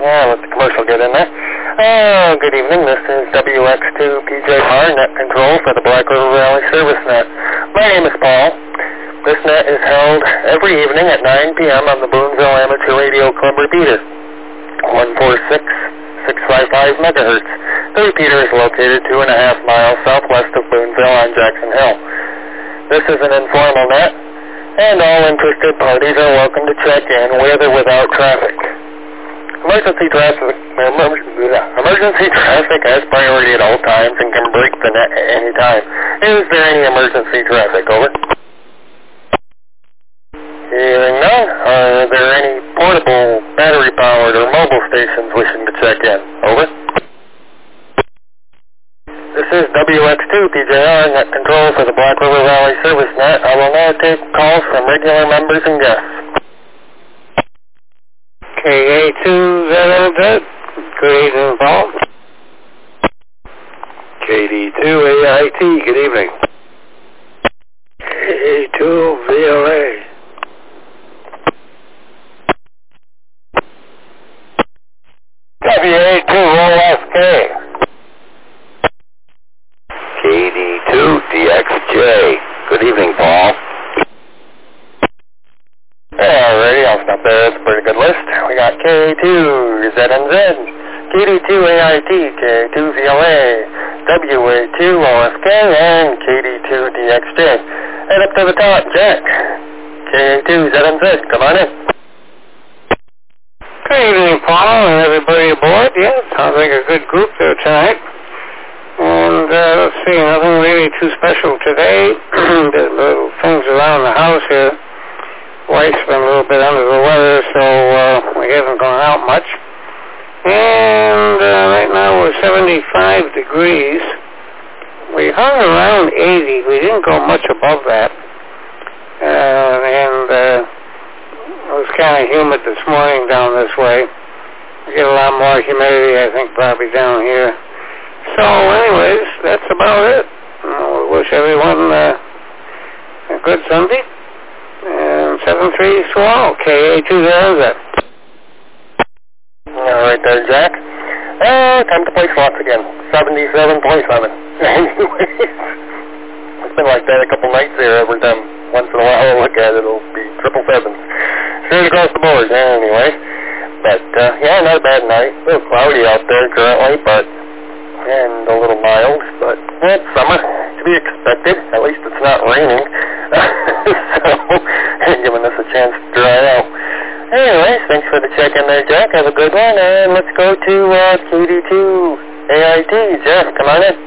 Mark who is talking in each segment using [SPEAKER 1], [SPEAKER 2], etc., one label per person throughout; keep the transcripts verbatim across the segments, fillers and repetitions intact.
[SPEAKER 1] Yeah, let the commercial get in there. Oh, good evening. This is W X two P J R, net control for the Black River Valley Service Net. My name is Paul. This net is held every evening at nine p.m. on the Boonville Amateur Radio Club repeater, one forty-six point six five five megahertz. The repeater is located two and a half miles southwest of Boonville on Jackson Hill. This is an informal net, and all interested parties are welcome to check in with or without traffic. Emergency traffic, emergency traffic has priority at all times and can break the net at any time. Is there any emergency traffic? Over. Hearing none. Are there any portable, battery-powered, or mobile stations wishing to check in? Over. This is W X two P J R, net control for the Black River Valley Service Net. I will now take calls from regular members and guests.
[SPEAKER 2] K A two Z L Z, good evening, Paul.
[SPEAKER 3] K D two A I T, good evening.
[SPEAKER 2] K A two V L A. W A two O F K.
[SPEAKER 3] K D two D X J, good evening, Paul.
[SPEAKER 1] Alrighty, I'll stop there. That's a pretty good list. We got K A two Z N Z, K D two A I T, K A two V L A, W A two O F K, and K D two D X J. And up to the top, Jack. K A two Z N Z, come on in.
[SPEAKER 2] Good evening, Paul, and everybody aboard. Yeah, sounds like a good group there tonight. And uh, let's see, nothing really too special today. There's little things around the house here. Wife's been a little bit under the weather, so uh, we haven't gone out much. And uh, right now we're seventy-five degrees. We hung around eighty. We didn't go much above that. Uh, and uh, it was kind of humid this morning down this way. We get a lot more humidity, I think, probably down here. So anyways, that's about it. Uh, we wish everyone uh, a good Sunday. And seven three swallow, K A two zero Z.
[SPEAKER 1] All right there, Jack. Uh, time to play slots again. seventy-seven point seven. Anyways, it's been like that a couple nights here. Every time, once in a while I look at it, it'll be triple sevens. Straight across the board, anyway. But, uh, yeah, not a bad night. A little cloudy out there currently, but, and a little mild, but, yeah, it's summer. To be expected. At least it's not raining. So, giving us a chance to dry out. Anyways, thanks for the check-in there, Jack. Have a good one, and let's go to uh, K D two A I T. Jeff, come on in.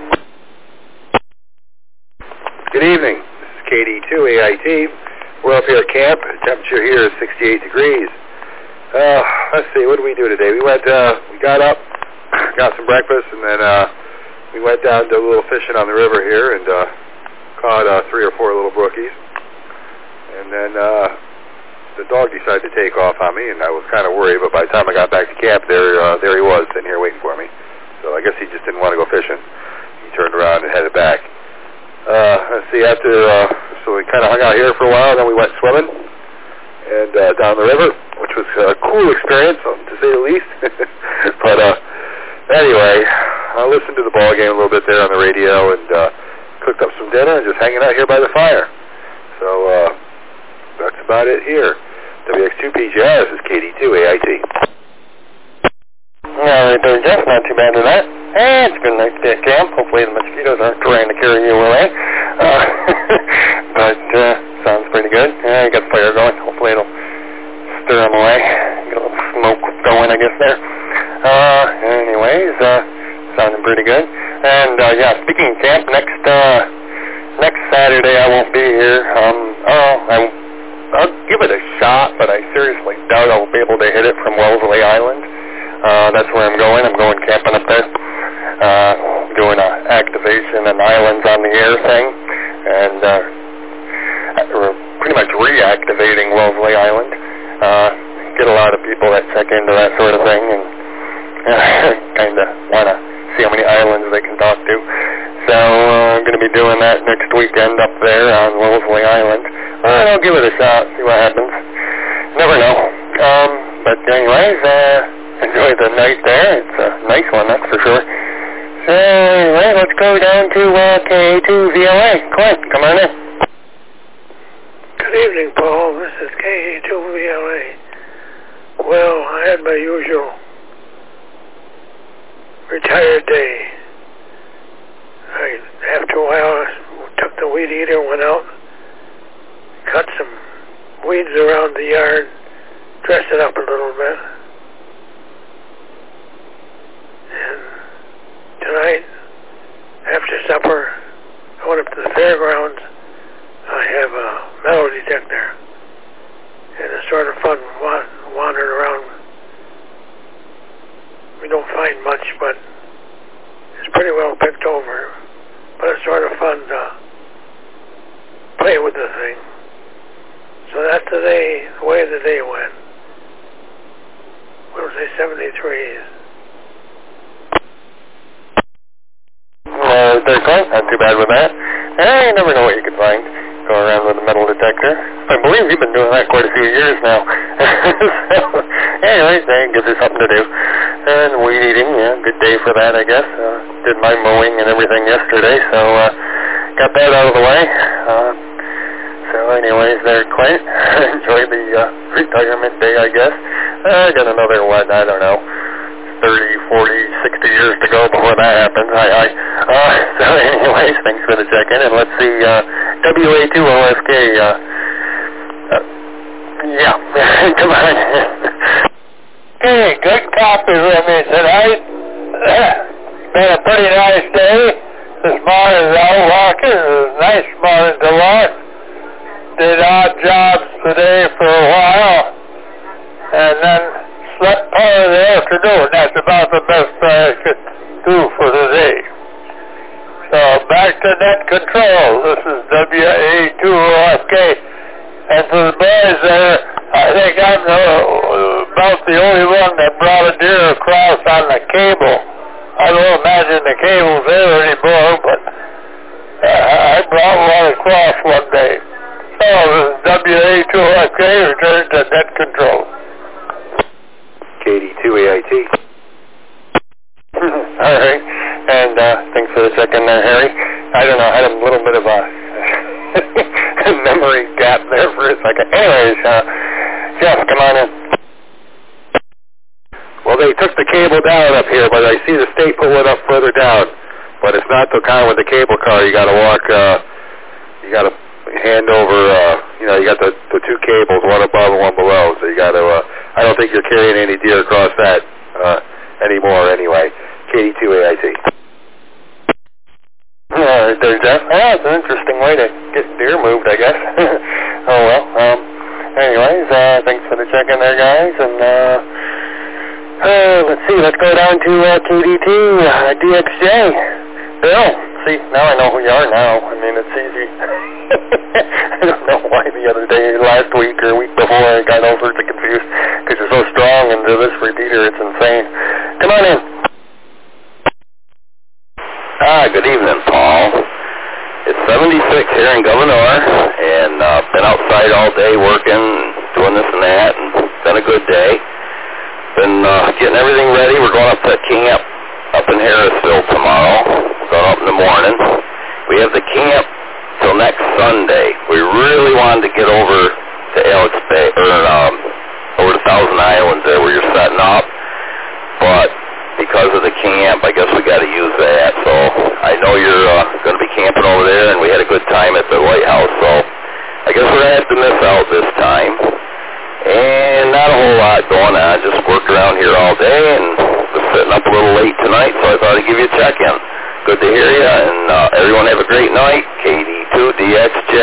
[SPEAKER 3] Good evening. This is K D two A I T. We're up here at camp. The temperature here is sixty-eight degrees. Uh, let's see, what did we do today? We went, uh, we got up, got some breakfast, and then uh, we went down to a little fishing on the river here and uh, caught uh, three or four little brookies. And then uh, the dog decided to take off on me, and I was kind of worried, but by the time I got back to camp, there uh, there he was, sitting here waiting for me. So I guess he just didn't want to go fishing. He turned around and headed back. Uh, let's see, after, uh, so we kind of hung out here for a while, then we went swimming and uh, down the river, which was a cool experience, to say the least. But uh, anyway, I listened to the ball game a little bit there on the radio and uh, cooked up some dinner and just hanging out here by the fire. So, uh, that's about it here. W X two P J R, this is K D two A I T.
[SPEAKER 1] All right there, Jeff. Not too bad with that. And it's a good night to stay at camp. Hopefully the mosquitoes aren't trying to carry you away. Uh, but uh, sounds pretty good. Yeah, you got the fire going. Hopefully it'll stir them away. Get a little smoke going, I guess, there. Uh, anyways, uh, sounding pretty good. And, uh, yeah, speaking of camp, next, uh, next Saturday I won't be here. Um, oh, I I'll give it a shot, but I seriously doubt I'll be able to hit it from Wellesley Island. Uh, that's where I'm going. I'm going camping up there, uh, doing an activation and islands on the air thing, and uh, we're pretty much reactivating Wellesley Island. Uh, get a lot of people that check into that sort of thing, and uh, kind of want to see how many islands they can talk to. So uh, I'm going to be doing that next weekend up there on Wellesley Island. Uh, I'll give it a shot, see what happens. Never know. Um, but anyways, uh, enjoy the night there. It's a nice one, that's for sure. So, anyway, let's go down to uh, K A two V L A. Clint, come on in.
[SPEAKER 4] Good evening, Paul. This is K A two V L A. Well, I had my usual retired day. I, after a while, I took the weed eater, went out, cut some weeds around the yard, dressed it up a little bit. And tonight, after supper, I went up to the fairgrounds. I have a metal detector, and it's sort of fun wa- wandering around. We don't find much, but it's pretty well picked over. But it's sort of fun to play with the thing. So that's the day, the way the day went. What was it, seventy-three?
[SPEAKER 1] Uh, they're close. Not too bad with that. Eh, you never know what you can find. Go around with a metal detector. I believe you've been doing that quite a few years now. So, anyways, that gives you something to do. And weed eating, yeah, good day for that, I guess. Uh, did my mowing and everything yesterday, so uh, got that out of the way. Uh, so anyways, there, Clint. Enjoy the uh, retirement day, I guess. Uh, I got another, what, I don't know, thirty, forty, sixty years to go before that happens. I, I, uh, so anyways, thanks for the check-in, and let's see, uh, W A two O S K, uh, uh yeah, come on.
[SPEAKER 2] Hey, good copy with me tonight. Been a pretty nice day. This morning's out walking. It was a nice morning to walk. Did odd jobs today for a while, and then slept part of the afternoon. That's about the best I could do for the day. So back to net control. This is W A two O F K. And for the boys there, I think I'm the, about the only one that brought a deer across on the cable. I don't imagine the cable's there anymore, but uh, I brought one across one day. So this is W A two O F K, return to net control.
[SPEAKER 3] K D two A I T.
[SPEAKER 1] All right, and uh, thanks for the check-in there, Harry. I don't know, I had a little bit of a memory gap there for a second. Anyways, uh, Jeff, come on in.
[SPEAKER 3] Well, they took the cable down up here, but I see the state put one up further down. But it's not the kind with the cable car. You got to walk, uh, you got to hand over, uh, you know, you got the, the two cables, one above and one below. So you got to, uh, I don't think you're carrying any deer across that uh, anymore anyway. K D two A I T.
[SPEAKER 1] All right there, Jeff. Yeah, it's an interesting way to get deer moved, I guess. Oh, well. Um, anyways, uh, thanks for the check-in there, guys. And, uh, uh, let's see. Let's go down to uh, K D two, uh, D X J. Bill, see, now I know who you are now. I mean, it's easy. I don't know why the other day, last week or week before, I got all sorts of confused because you're so strong and to this repeater, it's insane. Come on in.
[SPEAKER 5] Ah, good evening, Paul. It's seventy-six here in Gouverneur, and uh, been outside all day working, doing this and that, and it's been a good day. Been uh, getting everything ready. We're going up to camp up in Harrisville tomorrow. We're going up in the morning. We have the camp till next Sunday. We really wanted to get over to Alex Bay, or um, over to Thousand Islands there where you're setting up, but because of the camp, I guess we got to use that. So I know you're uh, going to be camping over there, and we had a good time at the White House. So I guess we're going to have to miss out this time. And not a whole lot going on. Just worked around here all day, and was sitting up a little late tonight, so I thought I'd give you a check-in. Good to hear you, and uh, everyone have a great night. K D two D X J.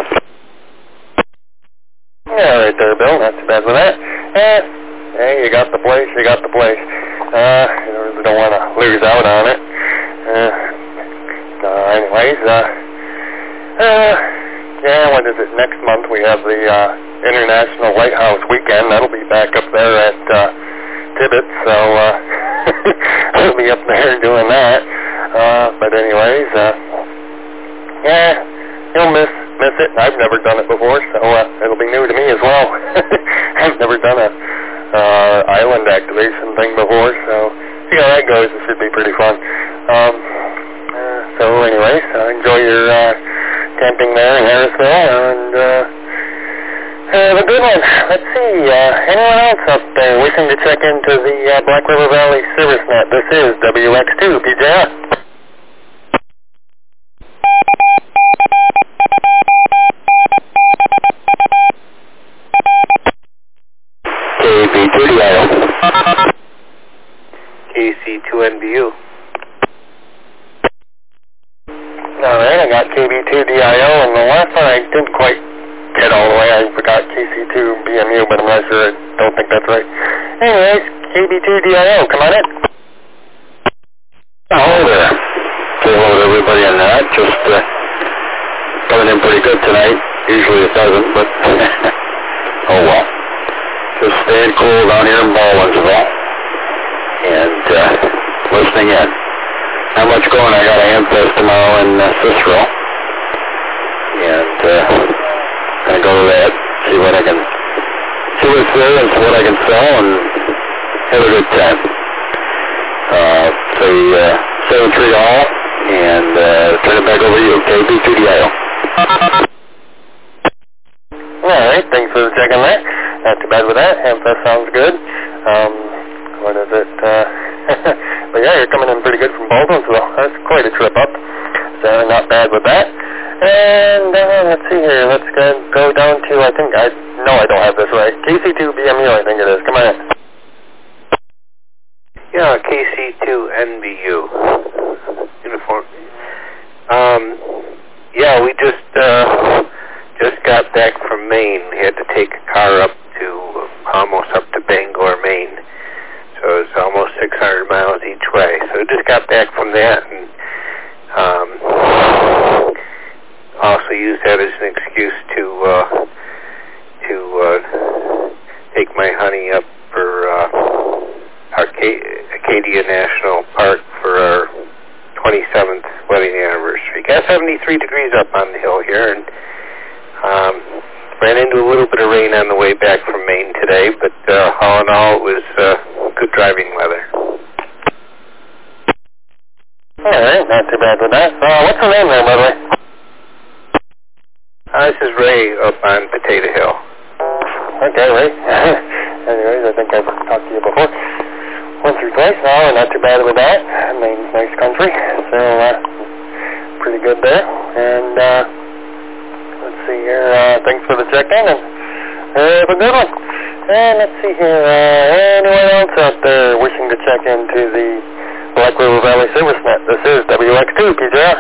[SPEAKER 1] Yeah, right there, Bill. Not too bad with that. Eh, hey, you got the place, you got the place. Uh, you really don't want to lose out on it. Uh, uh, anyways, uh, uh, yeah, what is it? Next month we have the uh, International White House Weekend. That'll be back up there at uh, Tibbetts, so uh, we'll be up there doing that. Uh, but anyways, uh, yeah, you'll miss miss it. I've never done it before, so uh, it'll be new to me as well. I've never done a uh, island activation thing before, so see how that goes. It should be pretty fun. Um, uh, so anyways, uh, enjoy your uh, camping there in Harrisville, and uh, have a good one. Let's see, uh, anyone else up there wishing to check into the uh, Black River Valley Service Net? This is W X two P J R.
[SPEAKER 5] K B two D I O.
[SPEAKER 3] K C two N B U.
[SPEAKER 1] Alright, I got K B two D I O, and the last one I didn't quite get all the way. I forgot K C two B M U, but I'm not sure. I don't think that's right. Anyways, K B two D I O, come on in.
[SPEAKER 5] Hello there. Say hello to everybody on that. Just uh, coming in pretty good tonight. Usually it doesn't, but oh well. Just staying cool down here in Baldwinsville and uh, listening in. Not much going. I got a Amfest tomorrow in uh, Cicero, and uh, gonna go to that, see what I can, see what's there and see what I can sell, and have a good time. Uh, say uh, seven three all, and uh, turn it back over to you, K B two D I O.
[SPEAKER 1] Alright, thanks for checking there. Not too bad with that. Amfest sounds good. Um, what is it? Uh, but yeah, you're coming in pretty good from Baldwinsville. That's quite a trip up. So not bad with that. And uh, let's see here. Let's go, go down to, I think, I no, I don't have this right. K C two B M U, I think it is. Come on in.
[SPEAKER 3] Yeah, K C two N B U. Uniform. Um, yeah, we just, uh, just got back from Maine. We had to take a car up to, almost up to Bangor, Maine. So it's almost six hundred miles each way. So just got back from that, and um, also used that as an excuse to uh, to uh, take my honey up for uh, Arcadia, Acadia National Park for our twenty-seventh wedding anniversary. Got seventy-three degrees up on the hill here, and um, ran into a little bit of rain on the way back from Maine today, but uh, all in all, it was uh, good driving weather.
[SPEAKER 1] Alright, not too bad with that. Uh, what's the name there, by the way?
[SPEAKER 3] Uh, this is Ray up on Potato Hill.
[SPEAKER 1] Okay, Ray. Anyways, I think I've talked to you before. Once or twice now, and not too bad with that. Maine's nice country, so uh, pretty good there. And uh, let's see here. Uh, thanks for the check-in, and have a good one. And let's see here. Uh, anyone else out there wishing to check into the Black River Valley Service Net? This is W X two P J R.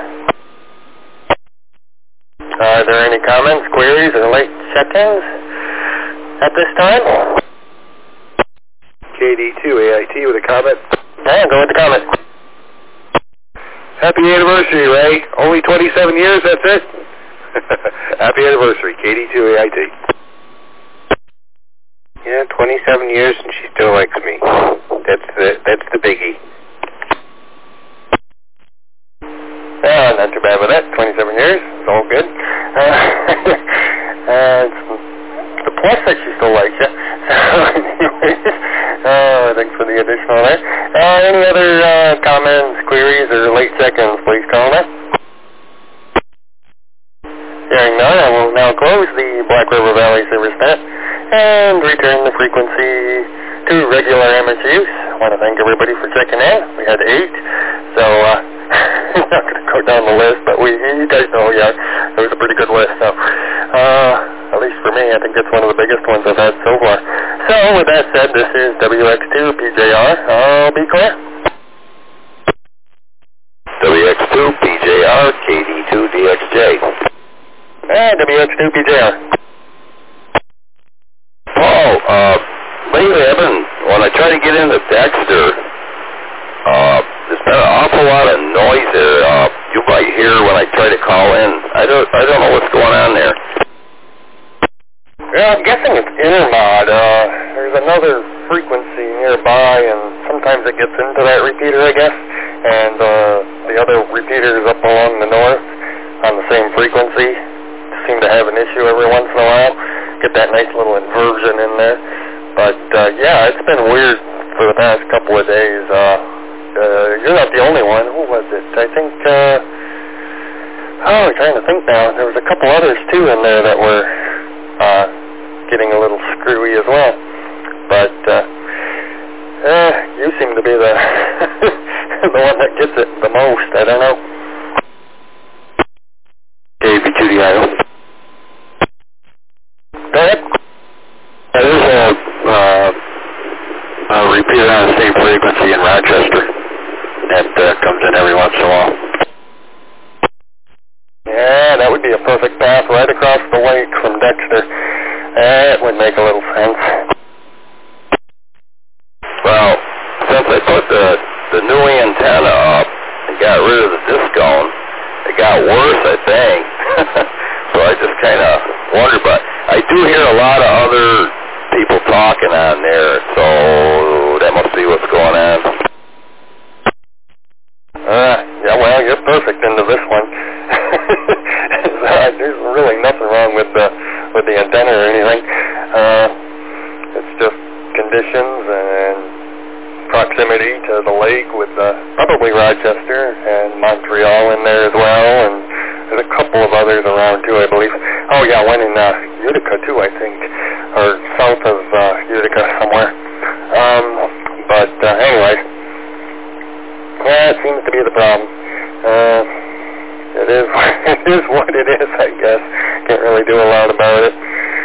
[SPEAKER 1] Are there any comments, queries, or late check-ins at this time?
[SPEAKER 3] K D two A I T with a comment.
[SPEAKER 1] Yeah, go with the comment.
[SPEAKER 3] Happy anniversary, Ray. Only twenty-seven years, that's it? Happy anniversary, K D two A I T. Yeah, twenty-seven years and she still likes me. That's the, that's the biggie.
[SPEAKER 1] Yeah, not too bad with that. twenty-seven years. It's all good. Uh, uh, it's the plus that she still likes you. So, anyways, uh, thanks for the additional there. Uh, any other uh, comments, queries, or late check-ins, please call me. Hearing none, I will now close the Black River Valley Service Net and return the frequency to regular amateur use. I want to thank everybody for checking in. We had eight, so uh, I'm not going to go down the list, but we, you guys know, yeah, it was a pretty good list. So, uh, at least for me, I think it's one of the biggest ones I've had so far. So, with that said, this is W X two P J R. I'll be clear.
[SPEAKER 5] W X two P J R, K D two D X J.
[SPEAKER 1] And W X two P J R.
[SPEAKER 5] Paul, uh, lately I've been, when I try to get into Dexter, uh, there's been an awful lot of noise there. Uh, you might hear when I try to call in. I don't, I don't know what's going on there.
[SPEAKER 1] Yeah, I'm guessing it's Intermod. Uh, there's another frequency nearby, and sometimes it gets into that repeater, I guess. And uh, the other repeaters up along the north on the same frequency seem to have an issue every once in a while. Get that nice little inversion in there. But, uh, yeah, it's been weird for the past couple of days. Uh, uh, you're not the only one. Who was it? I think, uh, oh, I'm trying to think now. There was a couple others, too, in there that were uh, getting a little screwy as well. But, uh, eh, you seem to be the, the one that gets it the most. I don't know.
[SPEAKER 5] K B two D I O.
[SPEAKER 1] Go ahead.
[SPEAKER 5] Yeah, there's a, uh, a repeater on the same frequency in Rochester that uh, comes in every once in a while.
[SPEAKER 1] Yeah, that would be a perfect path right across the lake from Dexter. That would make a little sense.
[SPEAKER 5] Well, since I put the, the new antenna up and got rid of the discone, it got worse, I think. So I just kind of wondered, but I do hear a lot of other people talking on there, so that must be what's going on.
[SPEAKER 1] Uh, yeah, well, you're perfect into this one. There's really nothing wrong with the with the antenna or anything. Uh, it's just conditions and proximity to the lake with uh, probably Rochester and Montreal in there as well, and there's a couple of others around too, I believe. Oh yeah, one in uh, Utica too, I think, or south of uh, Utica somewhere. Um, but uh, anyway, yeah, it seems to be the problem. Uh, it is, it is what it is, I guess. Can't really do a lot about it.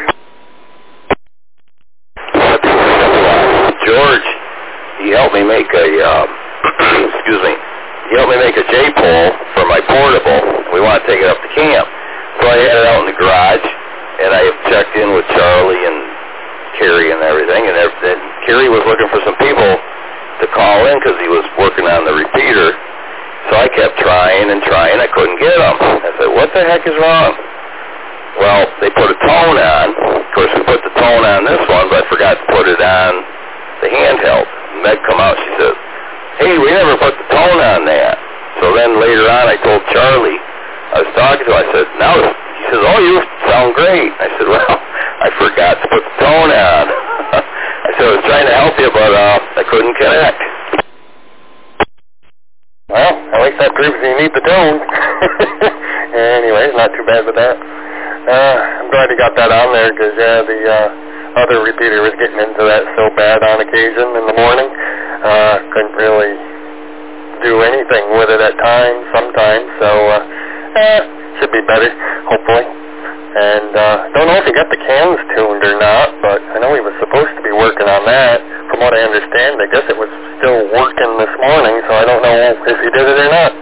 [SPEAKER 5] George, he helped me make a, uh, excuse me, he helped me make a J-pole for my portable. We want to take it up to camp. So I had it out in the garage, and I checked in with Charlie and Kerry and everything, and everything. Kerry was looking for some people to call in because he was working on the repeater. So I kept trying and trying. I couldn't get them. I said, what the heck is wrong? Well, they put a tone on. Of course, we put the tone on this one, but I forgot to put it on the handheld. Meg come out, she says, hey, we never put the tone on that. So then later on, I told Charlie, I was talking to him, I said, now, he says, oh, you sound great. I said, well, I forgot to put the tone on. I said, I was trying to help you, but uh, I couldn't connect.
[SPEAKER 1] Well, at least that proves you need the tone. Anyway, not too bad with that. Uh, I'm glad you got that on there, because, yeah, the uh, other repeater was getting into that so bad on occasion in the morning. Uh, couldn't really do anything with it at times, sometimes, so, uh, eh, should be better, hopefully. And, uh, don't know if he got the cans tuned or not, but I know he was supposed to be working on that. From what I understand, I guess it was still working this morning, so I don't know if he did it or not.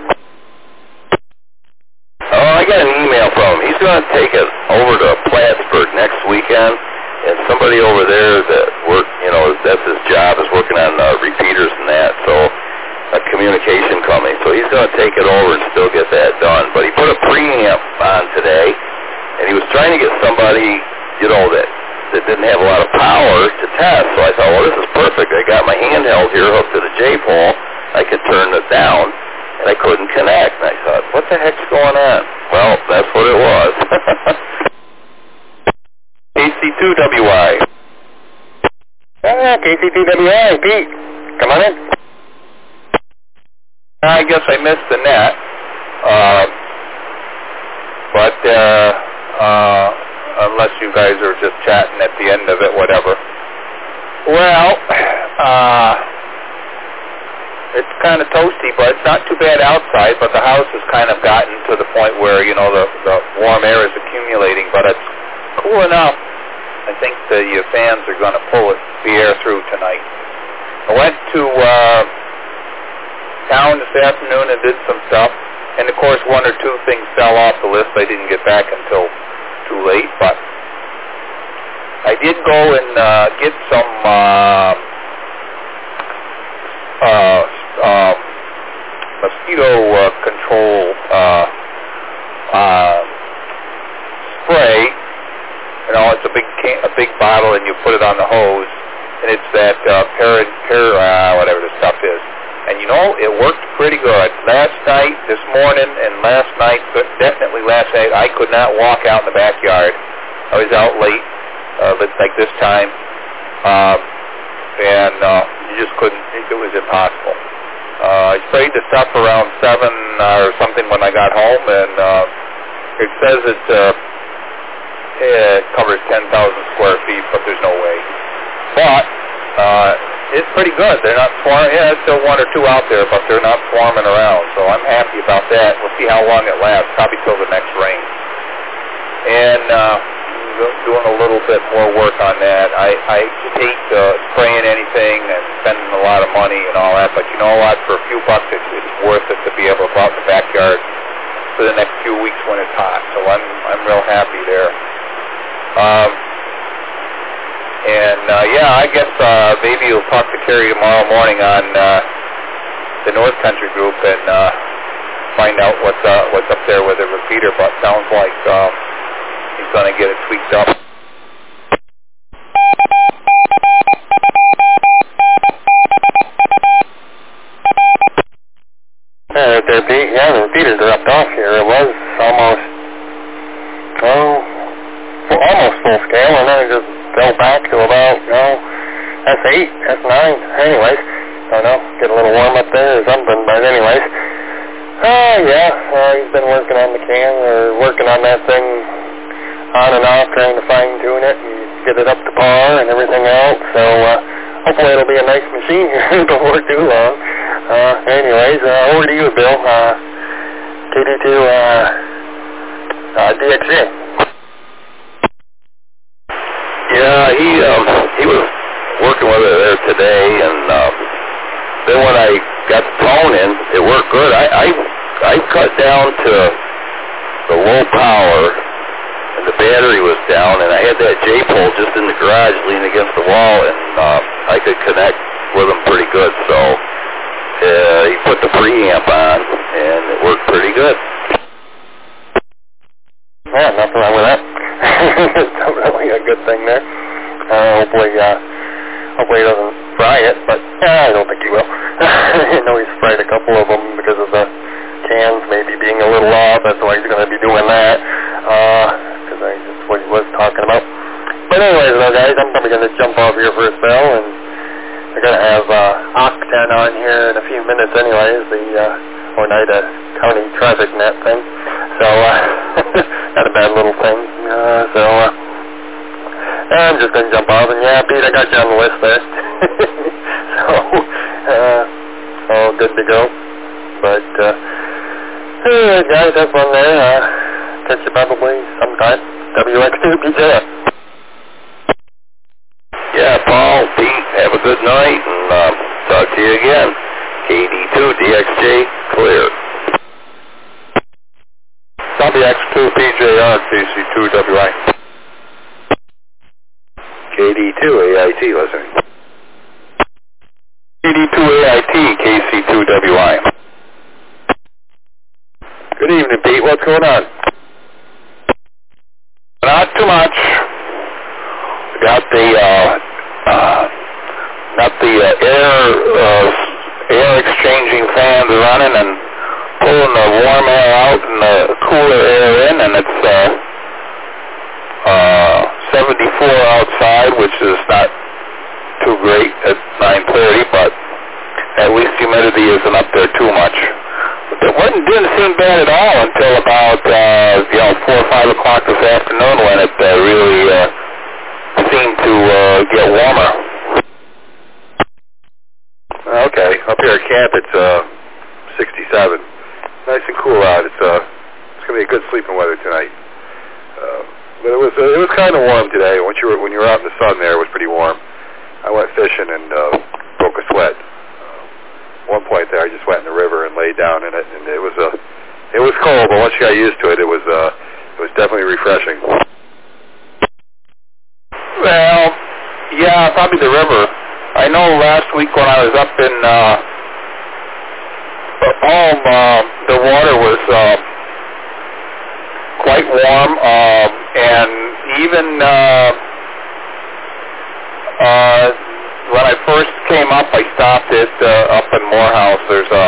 [SPEAKER 5] Oh, I got an email from him. He's going to take it over to Plattsburgh next weekend, and somebody over there that work, you know, that's his job, is working on uh, repeaters and that, so a communication company. So he's going to take it over and still get that done. But he put a preamp on today, and he was trying to get somebody, you know, that, that didn't have a lot of power to test. So I thought, well, this is perfect. I got my handheld here hooked to the J-pole. I could turn it down, and I couldn't connect. And I thought, what the heck's going on? Well, that's what it was. K C two W I.
[SPEAKER 1] Ah, K C two W I, Pete. Come on in.
[SPEAKER 5] I guess I missed the net. Uh, but, uh, uh, unless you guys are just chatting at the end of it, whatever. Well, uh, it's kind of toasty, but it's not too bad outside, but the house has kind of gotten to the point where, you know, the, the warm air is accumulating, but it's cool enough. I think the uh, fans are going to pull it, the air through tonight. I went to uh, town this afternoon and did some stuff, and of course one or two things fell off the list. I didn't get back until too late, but I did go and uh, get some uh, uh, uh, mosquito uh, control uh, uh, spray. You know, it's a big can, a big bottle, and you put it on the hose, and it's that uh, per, per uh, whatever the stuff is. And you know, it worked pretty good. Last night, this morning, and last night, but definitely last night, I could not walk out in the backyard. I was out late, uh, like this time. Um,
[SPEAKER 3] and uh, you just couldn't, it was impossible. Uh, I sprayed the stuff around seven uh, or something when I got home, and uh, it says it, uh, it covers ten thousand square feet, but there's no way. But uh, it's pretty good. They're not swarming. Yeah, there's still one or two out there, but they're not swarming around, so I'm happy about that. We'll see how long it lasts, probably till the next rain. And uh, doing a little bit more work on that. I, I hate uh, spraying anything and spending a lot of money and all that, but you know what? For a few bucks, it's, it's worth it to be able to go out in the backyard for the next few weeks when it's hot. So I'm I'm real happy there. Um, and uh, yeah, I guess uh, maybe you'll talk to Kerry tomorrow morning on uh, the North Country group and uh, find out what's uh, what's up there with the repeater. But sounds like um, he's going to get it tweaked up.
[SPEAKER 1] Yeah, right there, Pete. Yeah, the repeater dropped off here. It was almost, oh, well, almost full scale, and then it just fell back to about, you know, S eight, S nine. Anyways, I don't know, get a little warm up there or something, but anyways. Oh, uh, yeah, uh, he's been working on the can, or working on that thing on and off, trying to fine-tune it and get it up to par and everything else. So uh, hopefully it'll be a nice machine here before too long. Uh, anyways, uh, over to you, Bill. Uh, K D two uh, uh, D X J.
[SPEAKER 5] Yeah, he um, he was working with it there today, and um, then when I got the tone in, it worked good. I I, I cut down to the low power, and the battery was down, and I had that J-pole just in the garage leaning against the wall, and uh, I could connect with them pretty good. So uh, he put the preamp on, and it worked pretty good.
[SPEAKER 1] Yeah, nothing wrong with that. It's definitely a good thing there. Uh, hopefully, uh, hopefully he doesn't fry it, but uh, I don't think he will. I know he's fried a couple of them because of the cans maybe being a little off. That's why he's going to be doing that. Uh, because that's what he was talking about. But anyways, though, guys, I'm probably going to jump off here for a spell, and we're going to have uh, Octan on here in a few minutes anyways, the uh, Oneida County Traffic Net thing. So, uh, not a bad little thing. Uh, so, uh, I'm just going to jump off, and yeah, Pete, I got you on the list there. So, uh, all good to go. But, uh, anyway, guys, have fun there. Uh, catch you probably sometime. W X two P J F.
[SPEAKER 5] Yeah, Paul, Pete, have a good night, and uh, talk to you again. K D two D X J, clear.
[SPEAKER 3] W X two P J R, K C two W I. K D two A I T, listening.
[SPEAKER 5] K D two A I T, K C two W I.
[SPEAKER 3] Good evening, Pete. What's going on?
[SPEAKER 5] Not too much. Got the uh, uh, got the uh, air uh, air exchanging fans running and pulling the warm air out and the cooler air in, and it's uh, uh, seventy-four outside, which is not too great at nine thirty, but at least humidity isn't up there too much. It wasn't, didn't seem bad at all until about uh, you know four or five o'clock this afternoon when it uh, really uh, seemed to uh, get warmer.
[SPEAKER 3] Okay, up here at camp it's uh, sixty-seven. Nice and cool out. It's uh, it's gonna be a good sleeping weather tonight. Uh, but it was uh, it was kind of warm today. Once you were when you were out in the sun, there it was pretty warm. I went fishing and uh, broke a sweat. Uh, one point there, I just went in the river and laid down in it, and it was uh, it was cold. But once you got used to it, it was uh, it was definitely refreshing.
[SPEAKER 5] Well, yeah, probably the river. I know last week when I was up in uh, home, uh, the water was uh, quite warm, uh, and even uh, uh, when I first came up, I stopped at uh, up in Morehouse. There's a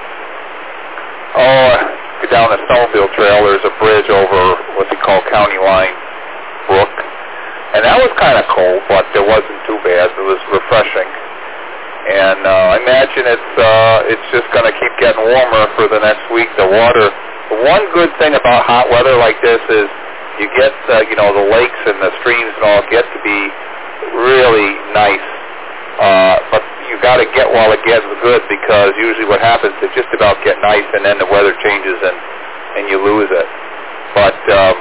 [SPEAKER 5] oh, down the Snowfield Trail. There's a bridge over what they call County Line Brook.
[SPEAKER 3] And that was kind of cold, but it wasn't too bad. It was refreshing. And uh, I imagine it's uh, it's just going to keep getting warmer for the next week. The water, the one good thing about hot weather like this is you get, uh, you know, the lakes and the streams and all get to be really nice. Uh, but you got to get while it gets good, because usually what happens is just about get nice and then the weather changes and, and you lose it. But um,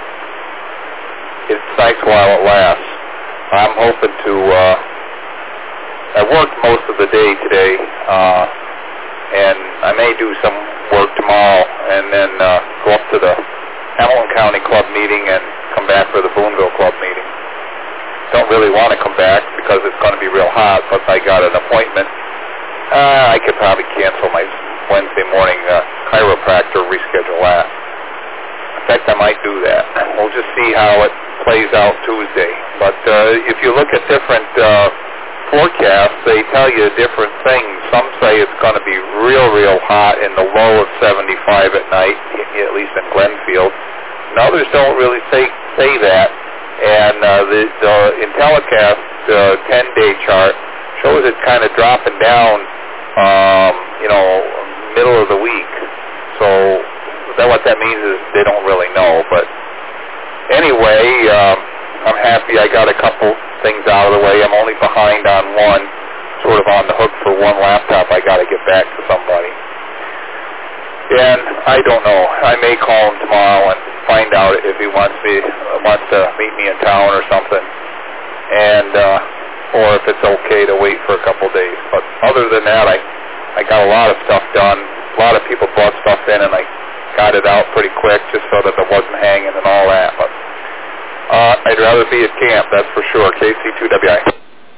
[SPEAKER 3] it's nice while it lasts. I'm hoping to... Uh, I worked most of the day today, uh, and I may do some work tomorrow and then uh, go up to the Hamilton County Club meeting and come back for the Boonville Club meeting. Don't really want to come back because it's going to be real hot, but I got an appointment. Uh, I could probably cancel my Wednesday morning uh, chiropractor, reschedule that. In fact, I might do that. We'll just see how it plays out Tuesday. But uh, if you look at different... Uh, forecasts, they tell you different things. Some say it's going to be real, real hot in the low of seventy-five at night, at least in Glenfield. And others don't really say say that. And uh, the, the Intellicast uh, ten-day chart shows it kind of dropping down, um, you know, middle of the week. So that what that means is they don't really know. But anyway, um, I'm happy I got a couple things out of the way. I'm only behind on one, sort of on the hook for one laptop. I got to get back to somebody. And I don't know. I may call him tomorrow and find out if he wants me wants to meet me in town or something, and uh, or if it's okay to wait for a couple days. But other than that, I I got a lot of stuff done. A lot of people brought stuff in, and I got it out pretty quick just so that it wasn't hanging and all that. But Uh, I'd rather be at camp, that's for sure. K C two W I.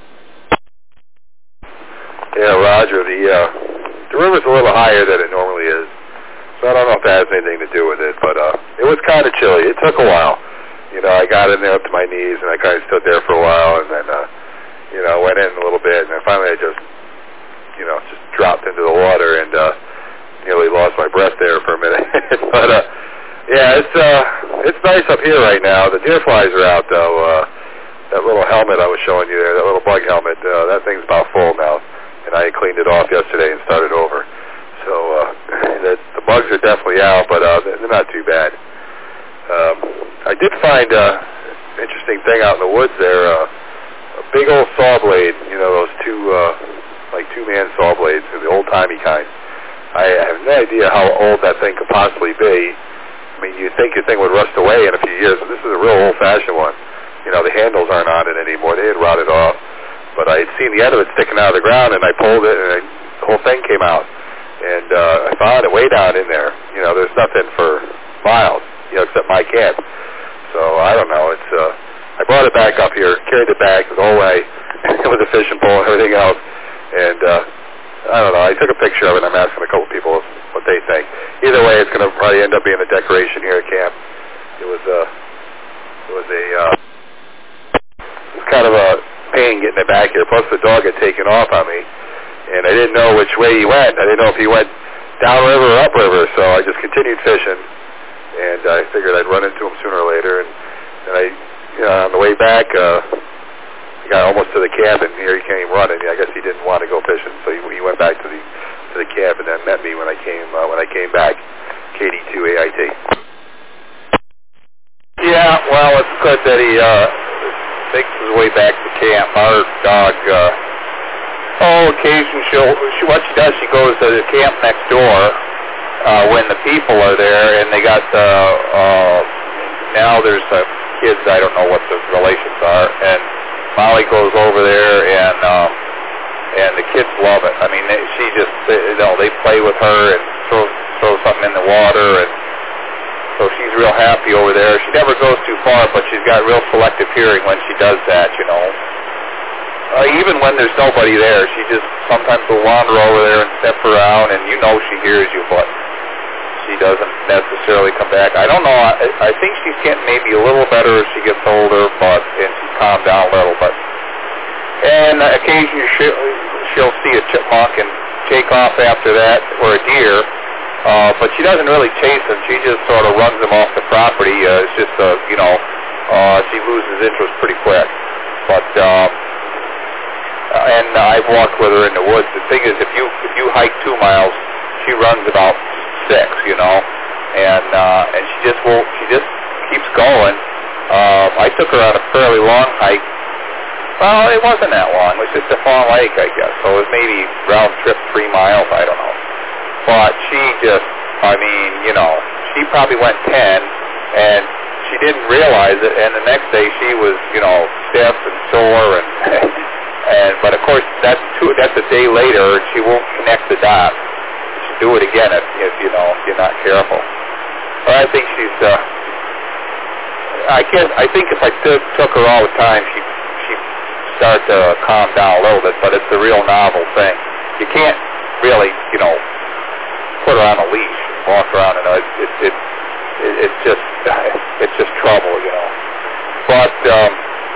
[SPEAKER 6] Yeah, Roger, the, uh, the river's a little higher than it normally is, so I don't know if that has anything to do with it, but uh, it was kind of chilly. It took a while. You know, I got in there up to my knees, and I kind of stood there for a while, and then, uh, you know, went in a little bit, and then finally I just, you know, just dropped into the water and uh, nearly lost my breath there for a minute. but, uh, Yeah, it's uh, it's nice up here right now. The deer flies are out, though. Uh, that little helmet I was showing you there, that little bug helmet, uh, that thing's about full now. And I cleaned it off yesterday and started over. So uh, the, the bugs are definitely out, but uh, they're not too bad. Um, I did find uh, an interesting thing out in the woods there, uh, a big old saw blade, you know, those two, uh, like two-man saw blades, the old-timey kind. I have no idea how old that thing could possibly be. I mean, you'd think your thing would rust away in a few years, but this is a real old-fashioned one. You know, the handles aren't on it anymore. They had rotted off. But I had seen the end of it sticking out of the ground, and I pulled it, and I, the whole thing came out. And uh, I found it way down in there. You know, there's nothing for miles, you know, except my camp. So, I don't know. It's uh, I brought it back up here, carried it back the whole way with a fishing pole and everything else. And uh, I don't know. I took a picture of it, and I'm asking a couple people what they think. Either way, it's going to probably end up being a decoration here at camp. It was a, uh, it was a, uh, it was kind of a pain getting it back here. Plus, the dog had taken off on me, and I didn't know which way he went. I didn't know if he went downriver or upriver, so I just continued fishing, and I figured I'd run into him sooner or later. And, and I, you know, on the way back, uh, I got almost to the cabin. Here he came running. I guess he didn't want to go fishing, so he, he went back to the to the camp and then met me when I came uh, when I came back. K D two A I T.
[SPEAKER 3] Yeah, well, it's good that he uh, makes his way back to camp. Our dog, uh, oh, occasionally she'll, she, what she does, she goes to the camp next door uh, when the people are there, and they got the, uh, now there's uh, kids, I don't know what the relations are, and Molly goes over there, and um, and the kids love it. I mean, they, she just, they, you know, they play with her and throw, throw something in the water, and so she's real happy over there. She never goes too far, but she's got real selective hearing when she does that, you know. Uh, even when there's nobody there, she just sometimes will wander over there and step around, and you know she hears you, but she doesn't necessarily come back. I don't know. I, I think she's getting maybe a little better as she gets older, but and she's calmed down a little. But and uh, occasionally she'll, she'll see a chipmunk and take off after that, or a deer. Uh, but she doesn't really chase them. She just sort of runs them off the property. Uh, it's just a, you know, uh, she loses interest pretty quick. But um, and I've walked with her in the woods. The thing is, if you if you hike two miles, she runs about six, you know, and uh, and she just won't. She just keeps going. Um, I took her on a fairly long hike. Well, it wasn't that long. It was just a Fawn Lake, I guess. So it was maybe round trip three miles. I don't know. But she just, I mean, you know, she probably went ten, and she didn't realize it. And the next day, she was, you know, stiff and sore, and and but of course, that's two. That's a day later, and she won't connect the dots. She'll do it again if, if you know if you're not careful. But I think she's. Uh, I guess I think if I t- took her all the time, she she start to calm down a little bit. But it's a real novel thing. You can't really, you know, put her on a leash and walk around, and it it, it, it it's just it's just trouble, you know. But um,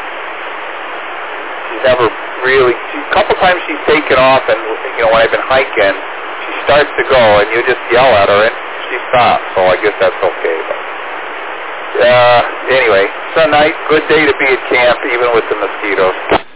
[SPEAKER 3] she's never really. She, a couple times she's taken off, and you know when I've been hiking, she starts to go, and you just yell at her, and she stops. So I guess that's okay. But, Uh, anyway, so nice, good day to be at camp, even with the mosquitoes.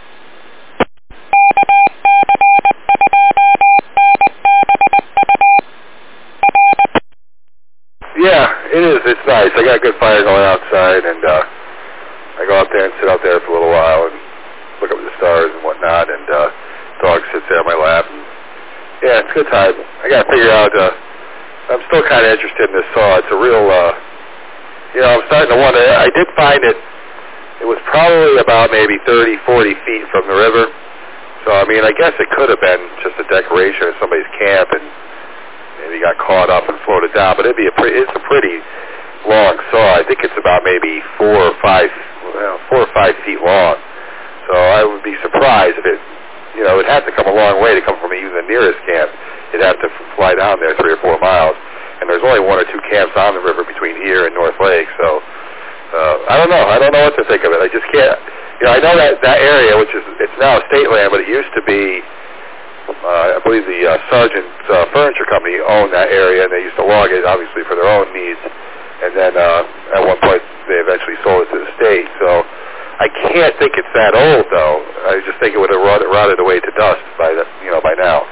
[SPEAKER 6] Yeah, it is. It's nice. I got a good fire going outside, and uh, I go out there and sit out there for a little while and look up at the stars and whatnot, and uh, dog sits there on my lap. And, yeah, it's a good time. I got to figure out, uh, I'm still kind of interested in this saw. It's a real... Uh, You know, I'm starting to wonder. I did find it, it was probably about maybe thirty, forty feet from the river. So, I mean, I guess it could have been just a decoration of somebody's camp and maybe got caught up and floated down. But it'd be a pretty, it's a pretty long saw. I think it's about maybe four or five, well, four or five feet long. So I would be surprised if it, you know, it'd have to come a long way to come from even the nearest camp. It'd have to fly down there three or four miles. And there's only one or two camps on the river between here and North Lake, so uh, I don't know. I don't know what to think of it. I just can't. You know, I know that that area, which is it's now state land, but it used to be. Uh, I believe the uh, Sargent uh, Furniture Company owned that area, and they used to log it, obviously, for their own needs. And then uh, at one point, they eventually sold it to the state. So I can't think it's that old, though. I just think it would have rotted, rotted away to dust by the, you know, by now.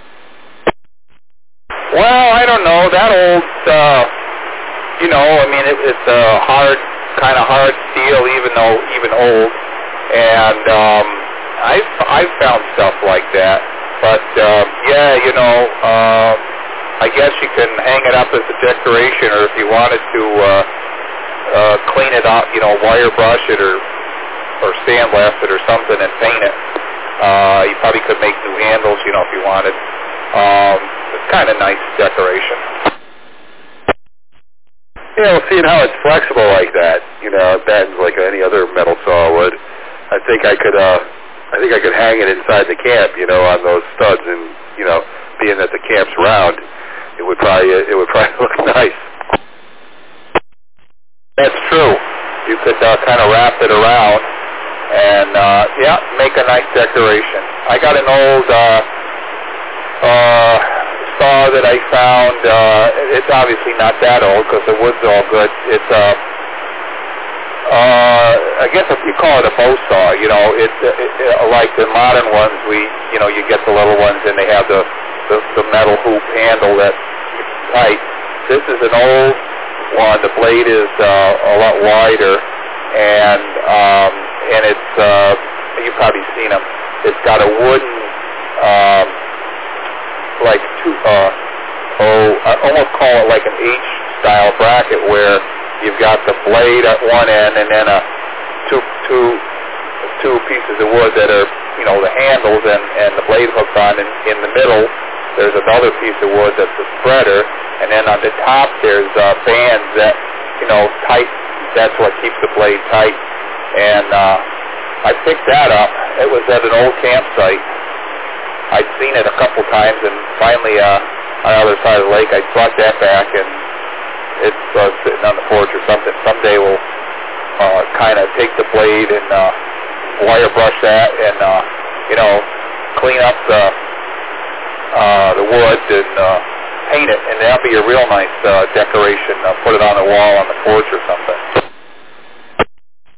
[SPEAKER 3] Well, I don't know. That old, uh, you know, I mean, it, it's a hard, kind of hard steel, even though, even old. And um, I've, I've found stuff like that. But, um, yeah, you know, uh, I guess you can hang it up as a decoration, or if you wanted to uh, uh, clean it up, you know, wire brush it or, or sandblast it or something and paint it. Uh, you probably could make new handles, you know, if you wanted. Um, it's kind of nice decoration.
[SPEAKER 6] Yeah, well, seeing how it's flexible like that, you know, it bends like any other metal saw would. I think I could, uh, I think I could hang it inside the camp, you know, on those studs, and you know, being that the camp's round, it would probably, it would probably look nice.
[SPEAKER 3] That's true. You could uh, kind of wrap it around, and uh, yeah, make a nice decoration. I got an old. Uh, Uh, saw that I found, uh, it's obviously not that old because the wood's all good. It's, uh, uh, I guess if you call it a bow saw, you know, it's it, it, like the modern ones, we, you know, you get the little ones and they have the, the, the metal hoop handle that's tight. This is an old one. The blade is, uh, a lot wider, and, um, and it's, uh, you've probably seen them. It's got a wooden, um, like two, uh, oh, I almost call it like an H-style bracket where you've got the blade at one end and then a two, two, two pieces of wood that are, you know, the handles and, and the blade hooks on. And in the middle, there's another piece of wood that's a spreader, and then on the top there's uh, bands that, you know, tight. That's what keeps the blade tight. And uh, I picked that up. It was at an old campsite. I'd seen it a couple times, and finally, uh, on the other side of the lake, I brought that back, and it's uh, sitting on the porch or something. Someday we'll uh, kind of take the blade and uh, wire brush that, and uh, you know, clean up the uh, the wood and uh, paint it, and that'll be a real nice uh, decoration. Uh, put it on the wall on the porch or something.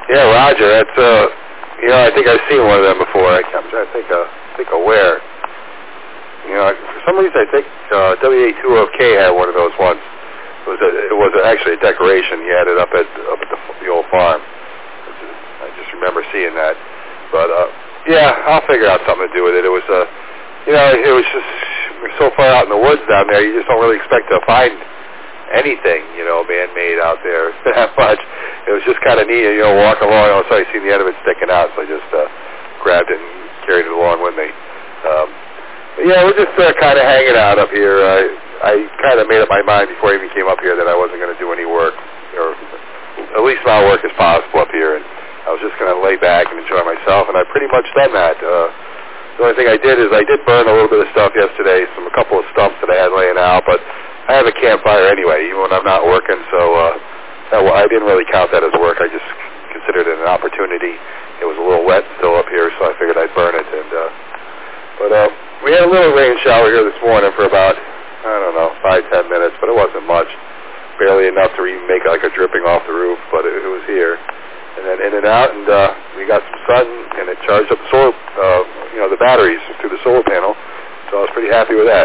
[SPEAKER 6] Yeah, Roger. That's uh, you know, I think I've seen one of them before. I, I'm trying to think of think of where. You know, for some reason I think uh, W A two O K had one of those ones. It was a, it was actually a decoration. He had it up at up at the, the old farm. I just remember seeing that. But uh, yeah, I'll figure out something to do with it. It was uh, you know, it was just we're so far out in the woods down there. You just don't really expect to find anything, you know, man-made out there that much. It was just kind of neat, you know, walking along. All of a sudden I seen the end of it sticking out, so I just uh, grabbed it and carried it along with me. Um, but yeah, we're just uh, kind of hanging out up here. Uh, I kind of made up my mind before I even came up here that I wasn't going to do any work, or at least as work as possible up here, and I was just going to lay back and enjoy myself, and I've pretty much done that. Uh, the only thing I did is I did burn a little bit of stuff yesterday, some a couple of stumps that I had laying out, but I have a campfire anyway, even when I'm not working, so uh, that, well, I didn't really count that as work. I just considered it an opportunity. It was a little wet still up here, so I figured I'd burn it. And uh, but uh, we had a little rain shower here this morning for about, I don't know, five, ten minutes, but it wasn't much. Barely enough to even make like a dripping off the roof, but it, it was here. And then in and out, and uh, we got some sun, and it charged up the solar, uh, you know, the batteries through the solar panel, so I was pretty happy with that.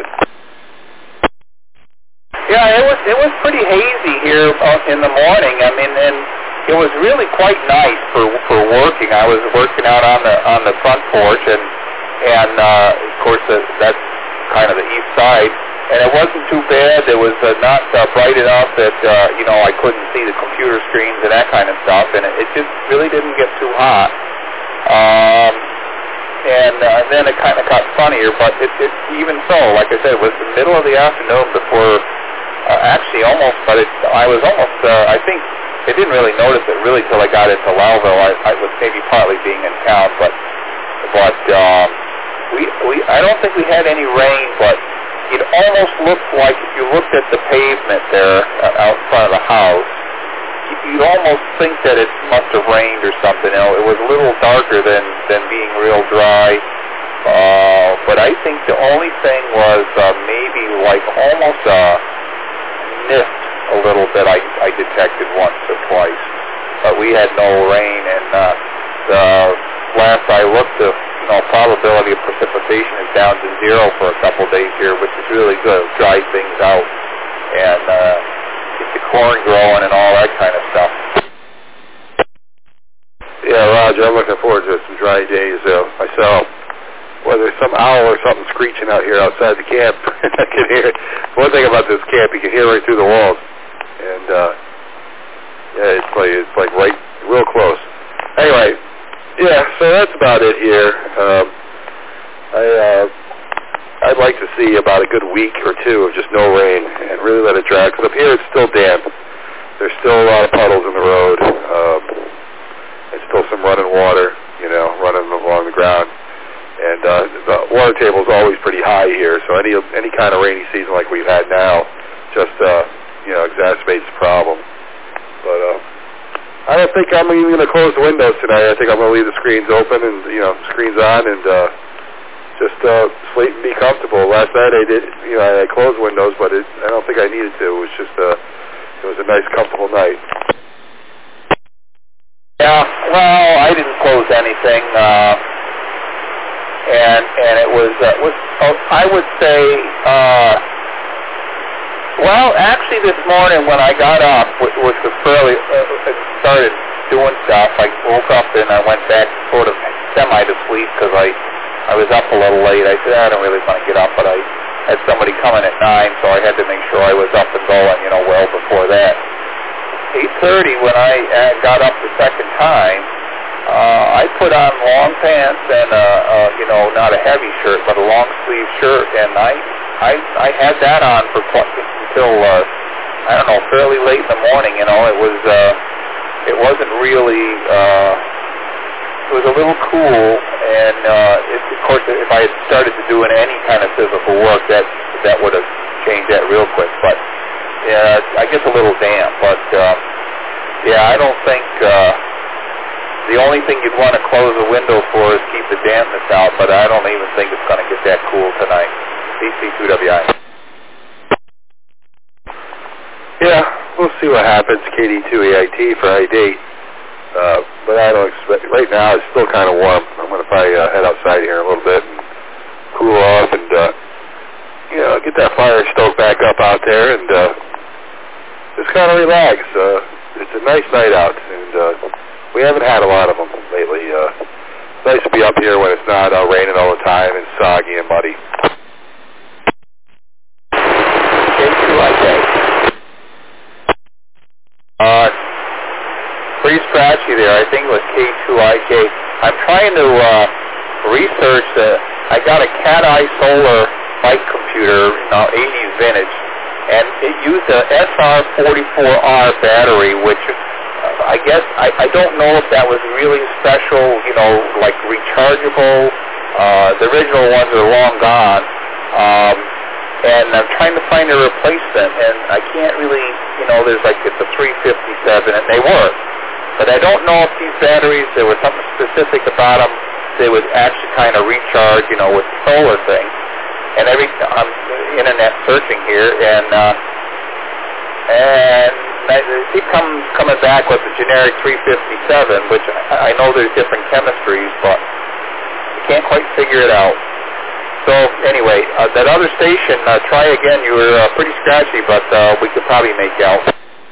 [SPEAKER 5] Yeah, it was it was pretty hazy here uh, in the morning. I mean, and it was really quite nice for for working. I was working out on the on the front porch, and and uh, of course the, that's kind of the east side, and it wasn't too bad. It was uh, not uh, bright enough that uh, you know I couldn't see the computer screens and that kind of stuff, and it, it just really didn't get too hot. Um, and uh, then it kind of got funnier, but it, it even so, like I said, it was the middle of the afternoon before. Uh, actually, almost, but it, I was almost, uh, I think, I didn't really notice it really till I got into Lowville. I, I was maybe partly being in town, but, but, um, we, we, I don't think we had any rain, but it almost looked like, if you looked at the pavement there uh, out in front of the house, you'd almost think that it must have rained or something. You know, it was a little darker than, than being real dry. Uh, but I think the only thing was, uh, maybe like almost, uh, mist a little bit I, I detected once or twice, but we had no rain, and uh, the last I looked, the you know, probability of precipitation is down to zero for a couple days here, which is really good. It dries things out, and uh, get the corn growing and all that kind of stuff.
[SPEAKER 6] Yeah, Roger, I'm looking forward to some dry days uh, myself. Whether there's some owl or something screeching out here outside the camp, I can hear it. One thing about this camp, you can hear right through the walls, and uh, yeah, it's like it's like right, real close. Anyway, yeah, so that's about it here. Um, I uh, I'd like to see about a good week or two of just no rain and really let it dry. Because up here it's still damp. There's still a lot of puddles in the road. Um, there's still some running water, you know, running along the ground. And uh, the water table is always pretty high here, so any any kind of rainy season like we've had now just uh, you know exacerbates the problem. But uh, I don't think I'm even going to close the windows tonight. I think I'm going to leave the screens open and you know screens on and uh, just uh, sleep and be comfortable. Last night I did, you know, I closed windows, but it, I don't think I needed to. It was just uh, it was a nice, comfortable night.
[SPEAKER 5] Yeah, well, I didn't close anything. Uh, And and it was uh, was uh, I would say uh, well actually this morning when I got up which was fairly uh, started doing stuff. I woke up and I went back sort of semi to sleep because I I was up a little late. I said I don't really want to get up, but I had somebody coming at nine, so I had to make sure I was up and going, you know, well before that. eight thirty when I uh, got up the second time. Uh, I put on long pants and, uh, uh, you know, not a heavy shirt, but a long sleeve shirt, and I, I, I had that on for quite, until, uh, I don't know, fairly late in the morning. You know, it was, uh, it wasn't really, uh, it was a little cool, and, uh, it, of course, if I had started to do any kind of physical work, that, that would have changed that real quick. But, yeah, I guess a little damp. But, uh, yeah, I don't think. Uh, The only thing you'd want to close the window for is keep the dampness out, but I don't even think it's going to get that cool tonight. B C two W I.
[SPEAKER 6] Yeah, we'll see what happens. K D two A I T for I D. Uh, but I don't expect, right now it's still kind of warm. I'm going to probably uh, head outside here in a little bit and cool off and, uh, you know, get that fire stoked back up out there and uh, just kind of relax. Uh, it's a nice night out, and uh, we haven't had a lot of them lately. Uh, it's nice to be up here when it's not uh, raining all the time and soggy and muddy.
[SPEAKER 5] K two I K. Uh, pretty scratchy there. I think it was K two I K. I'm trying to uh, research. Uh, I got a Cat Eye Solar bike computer, you know, eighties vintage, and it used a S R forty-four R battery, which uh, I guess I, I don't know if that was really special, you know, like rechargeable. Uh, the original ones are long gone. Um, And I'm trying to find a replacement, and I can't really, you know, there's like, it's a three fifty-seven, and they work. But I don't know if these batteries, there was something specific about them, they would actually kind of recharge, you know, with the solar thing. And every, I'm internet searching here, and, uh, and I, it comes coming back with the generic three fifty-seven, which I, I know there's different chemistries, but I can't quite figure it out. So anyway, uh, that other station, uh, try again. You were uh, pretty scratchy, but uh, we could probably make out.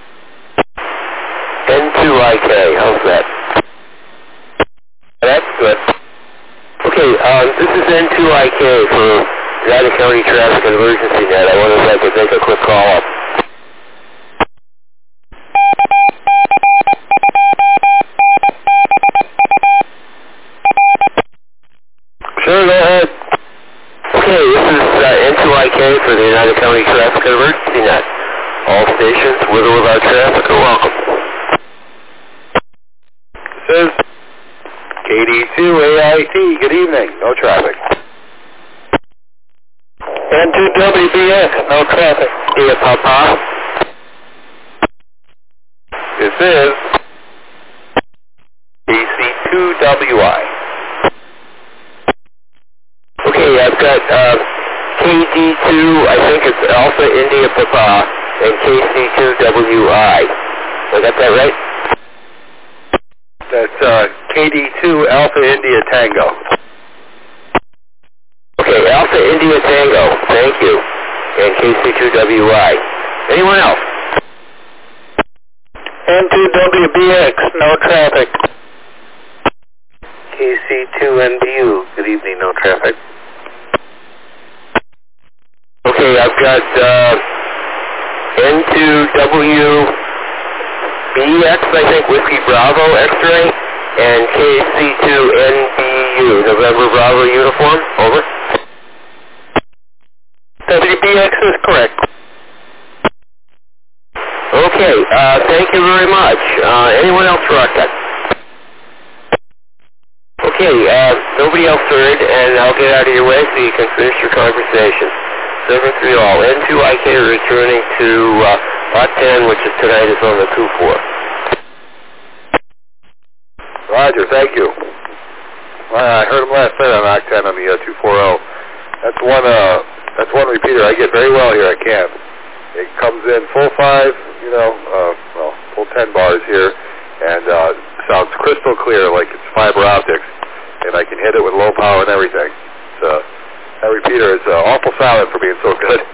[SPEAKER 5] N two I K, how's that? That's good. Okay, um, this is N two I K for United County Traffic and Emergency Net. I wonder if I could make a quick call up. Sure, go ahead. Okay, this is uh, N two I K for the United County Traffic and Emergency Net. All stations with or without traffic are welcome.
[SPEAKER 6] This is K D two A I T. Good evening. No traffic.
[SPEAKER 2] N two W B X, no traffic.
[SPEAKER 5] Here, Papa.
[SPEAKER 6] This is
[SPEAKER 5] D C two W I. Okay, I've got uh, K D two, I think it's Alpha India Papa, and K C two W I. I got that right?
[SPEAKER 6] That's uh, K D two Alpha India Tango.
[SPEAKER 5] Okay, Alpha India Tango, thank you. And K C two W I. Anyone else?
[SPEAKER 2] N two W B X, no traffic.
[SPEAKER 5] K C two N B U, good evening, no traffic. Okay, I've got uh, N two W B X, I think, Whiskey Bravo X-ray, and K C two N B U, November Bravo Uniform, over.
[SPEAKER 2] W B X is correct.
[SPEAKER 5] Okay, uh, thank you very much. Uh, anyone else for Rocket? Okay, uh, nobody else heard, and I'll get out of your way so you can finish your conversation. seven three all. N two I K returning to uh, Lot ten, which is tonight is on the two four.
[SPEAKER 6] Roger, thank you. Well, I heard him last night on Lot ten on the uh, two forty. That's one. Uh, that's one repeater I get very well here at camp. It comes in full five, you know, uh, well, full ten bars here, and uh, sounds crystal clear, like it's fiber optics, and I can hit it with low power and everything. It's, uh, that repeater is uh, awful silent for being so good.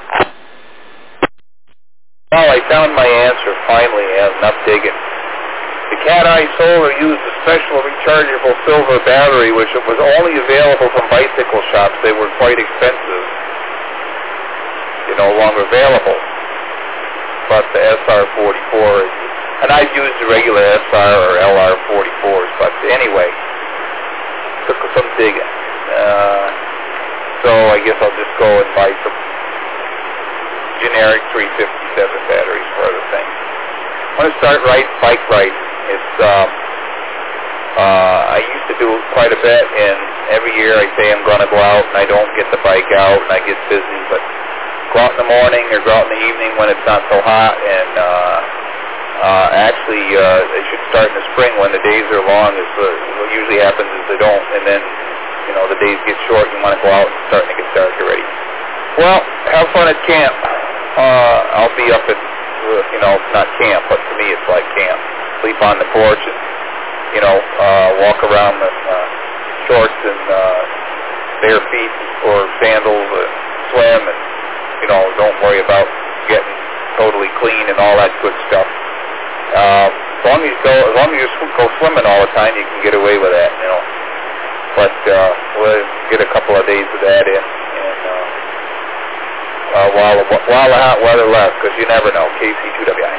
[SPEAKER 5] Well, I found my answer finally, and enough digging. The Cat Eye Solar used a special rechargeable silver battery, which was only available from bicycle shops. They were quite expensive. They're no longer available. But the S R forty-four, is, and I've used the regular S R or L R forty-fours, but anyway, took some digging. Uh, so I guess I'll just go and buy some generic three fifty-seven batteries for other things. I want to start right, bike riding. It's, um, uh, I used to do it quite a bit, and every year I say I'm going to go out, and I don't get the bike out, and I get busy, but go out in the morning or go out in the evening when it's not so hot, and uh, uh, actually uh, it should start in the spring when the days are long. Is uh, what usually happens is they don't, and then, you know, the days get short, you want to go out and it's starting to get dark already. Well, have fun at camp. Uh, I'll be up at, uh, you know, not camp, but to me it's like camp. Sleep on the porch and
[SPEAKER 3] you know, uh, walk around in uh, shorts and uh, bare feet or sandals and swim and, you know, don't worry about getting totally clean and all that good stuff. Um, as long as you go, as long as you sw- go swimming all the time, you can get away with that, you know. But uh, we'll get a couple of days of that in, and uh, uh, while the, while the hot weather left, because you never know. K C two W I.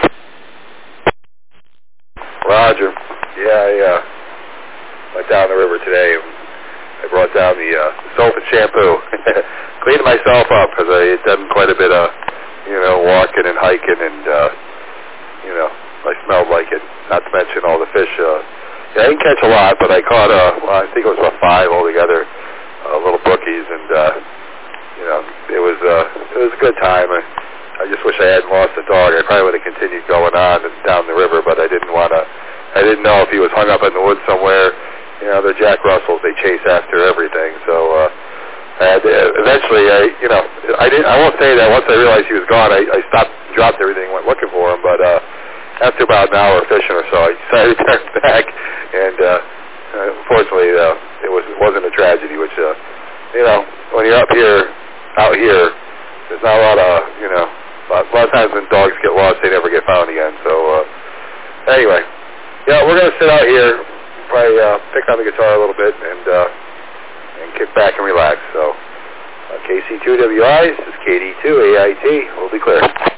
[SPEAKER 6] Roger. Yeah, I uh, went down the river today. I brought down the uh, soap and shampoo. Cleaned myself up because I had done quite a bit of, you know, walking and hiking, and uh, you know, I smelled like it. Not to mention all the fish. Uh, yeah, I didn't catch a lot, but I caught uh, well, I think it was about five altogether, uh, little brookies, and uh, you know, it was uh, it was a good time. I, I just wish I hadn't lost the dog. I probably would have continued going on and down the river, but I didn't want to. I didn't know if he was hung up in the woods somewhere. You know, they're Jack Russells. They chase after everything. So uh, I had to, eventually, I you know, I didn't. I won't say that once I realized he was gone, I, I stopped, dropped everything, went looking for him. But uh, after about an hour of fishing or so, I decided to turn back. And uh, unfortunately, uh, it was it wasn't a tragedy. Which uh, you know, when you're up here, out here, there's not a lot of you know. A lot, a lot of times when dogs get lost, they never get found again. So uh, anyway, yeah, we're gonna sit out here. Probably uh, pick on the guitar a little bit and uh, and kick back and relax. So uh, K C two W I, this is K D two A I T. We'll be clear.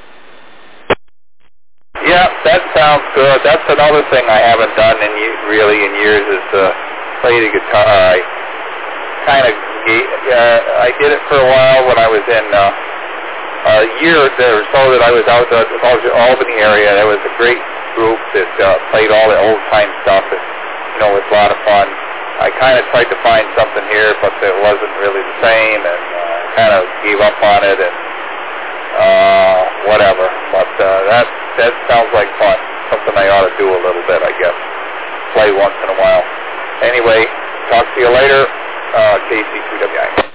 [SPEAKER 3] Yeah, that sounds good. That's another thing I haven't done in really in years is uh, play the guitar. I kind of uh, I did it for a while when I was in uh, a year or so that I was out in the Albany area. There was a great group that uh, played all the old time stuff. And, you know, it was a lot of fun. I kind of tried to find something here, but it wasn't really the same, and uh, kind of gave up on it, and uh, whatever. But uh, that that sounds like fun. Something I ought to do a little bit, I guess. Play once in a while. Anyway, talk to you later. Uh, K C two W I.